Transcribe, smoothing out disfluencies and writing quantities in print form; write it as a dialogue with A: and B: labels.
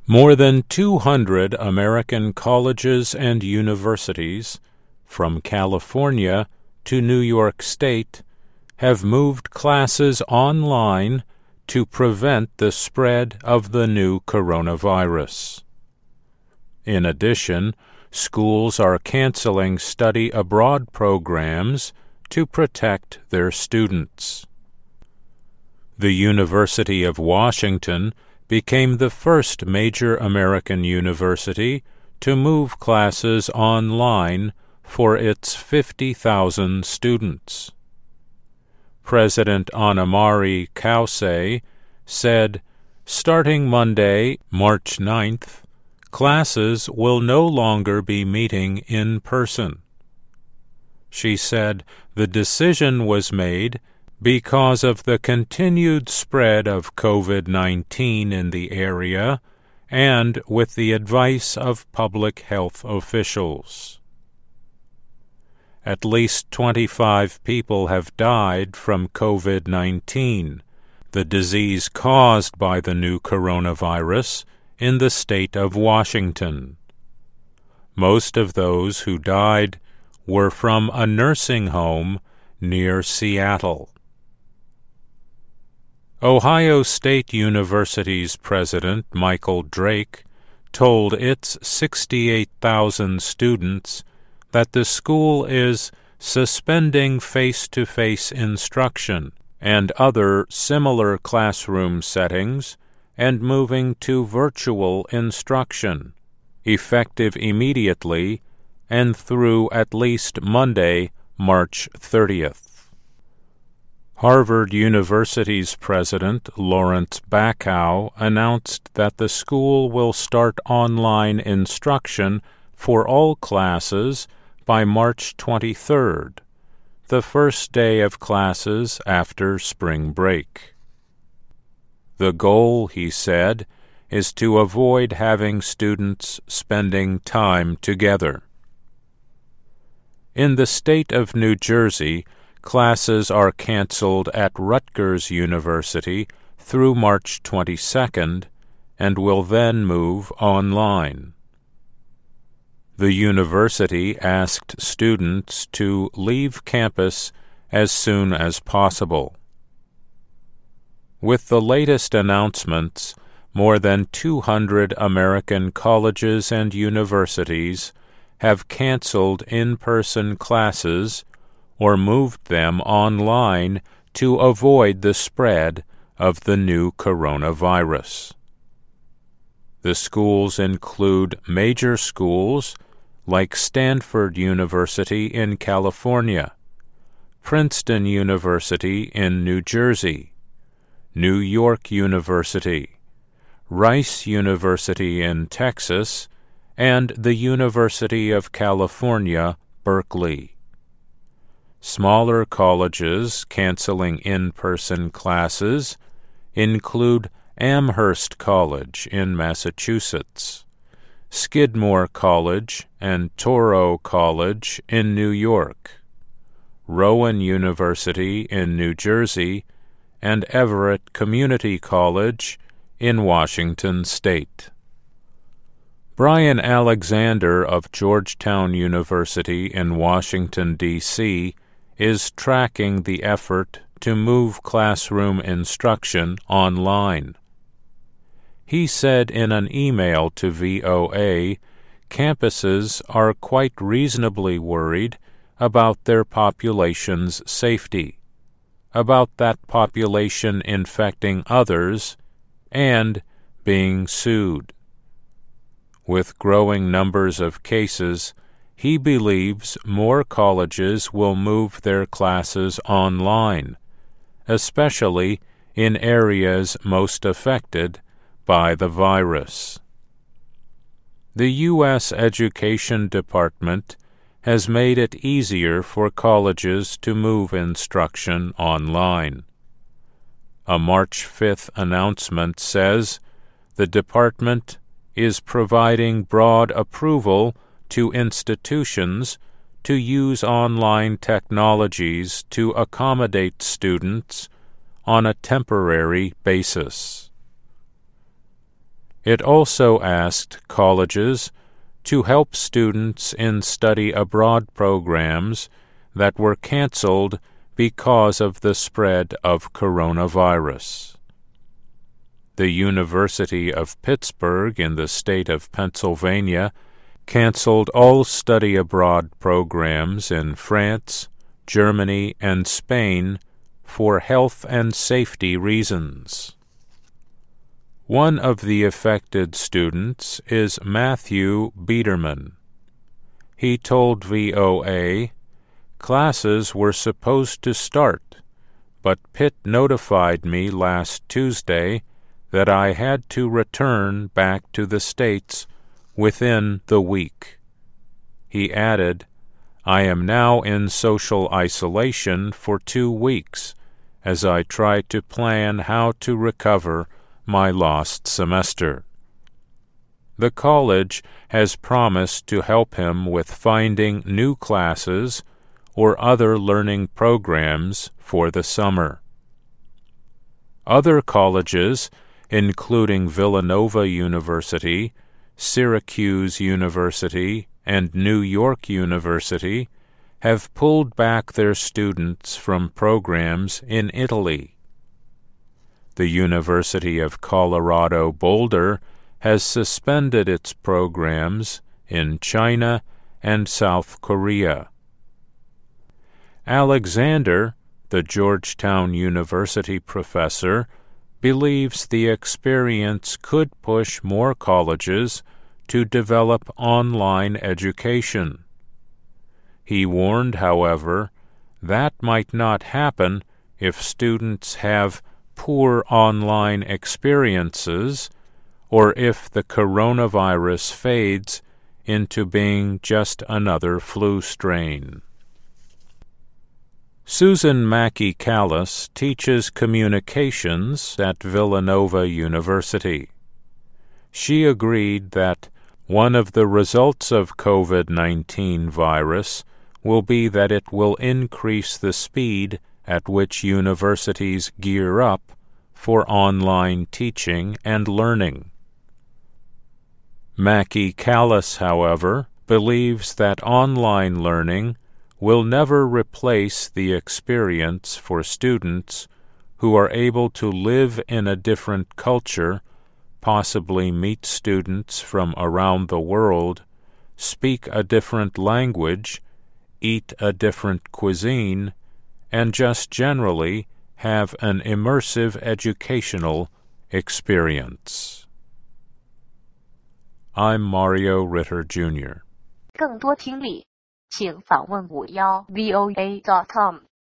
A: More than 200 American colleges and universities, from California to New York State, have moved classes online to prevent the spread of the new coronavirus. In addition, schools are canceling study abroad programs to protect their students. The University of Washington became the first major American university to move classes online for its 50,000 students. President Annemarie Causse said, "Starting Monday, March 9th, classes will no longer be meeting in person." She said the decision was made because of the continued spread of COVID-19 in the area and with the advice of public health officials. At least 25 people have died from COVID-19, the disease caused by the new coronavirus, in the state of Washington. Most of those who died were from a nursing home near Seattle. Ohio State University's president, Michael Drake, told its 68,000 students that the school is suspending face-to-face instruction and other similar classroom settings and moving to virtual instruction, effective immediately and through at least Monday, March 30th. Harvard University's president, Lawrence Bacow, announced that the school will start online instruction for all classes by March 23rd, the first day of classes after spring break. The goal, he said, is to avoid having students spending time together. In the state of New Jersey, classes are canceled at Rutgers University through March 22nd and will then move online. The university asked students to leave campus as soon as possible. With the latest announcements, more than 200 American colleges and universities have canceled in-person classes or moved them online to avoid the spread of the new coronavirus. The schools include major schools like Stanford University in California, Princeton University in New Jersey, New York University, Rice University in Texas, and the University of California, Berkeley. Smaller colleges canceling in-person classes include Amherst College in Massachusetts, Skidmore College and Touro College in New York, Rowan University in New Jersey, and Everett Community College in Washington State. Brian Alexander of Georgetown University in Washington, D.C., is tracking the effort to move classroom instruction online. He said in an email to VOA, campuses are quite reasonably worried about their population's safety, about that population infecting others, and being sued. With growing numbers of cases, he believes more colleges will move their classes online, especially in areas most affected by the virus. The U.S. Education Department has made it easier for colleges to move instruction online. A March 5th announcement says the department is providing broad approval to institutions to use online technologies to accommodate students on a temporary basis. It also asked colleges to help students in study abroad programs that were canceled because of the spread of coronavirus. The University of Pittsburgh in the state of Pennsylvania canceled all study abroad programs in France, Germany, and Spain for health and safety reasons. One of the affected students is Matthew Biederman. He told VOA, "Classes were supposed to start, but Pitt notified me last Tuesday that I had to return back to the States within the week." He added, "I am now in social isolation for 2 weeks as I try to plan how to recover my lost semester." The college has promised to help him with finding new classes or other learning programs for the summer. Other colleges, including Villanova University, Syracuse University, and New York University, have pulled back their students from programs in Italy. The University of Colorado Boulder has suspended its programs in China and South Korea. Alexander, the Georgetown University professor, believes the experience could push more colleges to develop online education. He warned, however, that might not happen if students have poor online experiences or if the coronavirus fades into being just another flu strain. Susan Mackey-Callas teaches communications at Villanova University. She agreed that one of the results of COVID-19 virus will be that it will increase the speed at which universities gear up for online teaching and learning. Mackey-Callas, however, believes that online learning will never replace the experience for students who are able to live in a different culture, possibly meet students from around the world, speak a different language, eat a different cuisine, and just generally have an immersive educational experience. I'm Mario Ritter Jr.
B: 更多听力，请访问51voa.com。